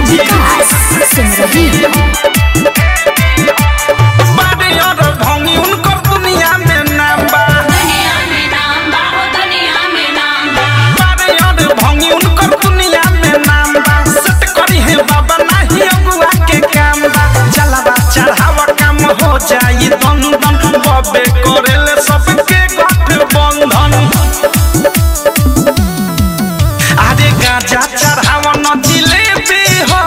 विकास सिमरही बारे और भंगी उनकर दुनिया में नाम बा दुनिया में नाम बा हो दुनिया में नाम बा बारे और भंगी उनकर दुनिया में नाम बा सट करी है बाबा नाही अगुआ के काम बा जलावा चढ़ावा काम हो जाई दन दन बबे करेले सबके गठबंधन आरे गाजा चढ़ावा न जिलेबी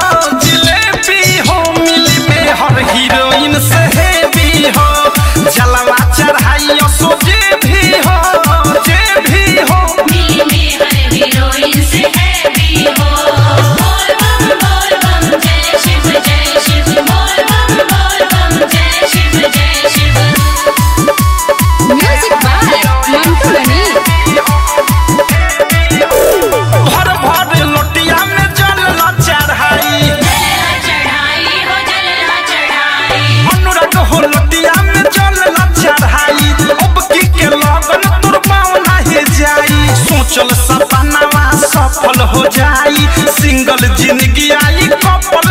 हो मिली में हर हीरोइन से हेवी हो जलवा चढ़ाइयो सो जे भी हो मिली में हर हीरोइन से हैवी हो बोल बम जय शिव बोल बम जय शिव म्यूजिक बाय मंटू मनी भर लोटिया में जल चढ़ाई हो जलना चढ़ाई अनुराग हो लोटिया में जल चढ़ाई अब की के लगन तोर पाँव नहीं जाई सोचल सपनावा सफल हो जाई सिंगल जिंदगी आई कपल